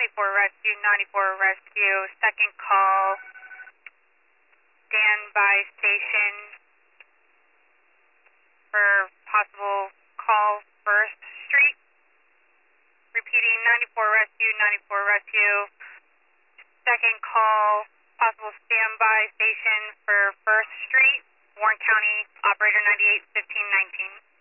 Rescue, 94 Rescue, second call, standby station for possible call First Street. Repeating, 94 Rescue, 94 Rescue, second call, possible standby station for First Street, Warren County, operator 981519.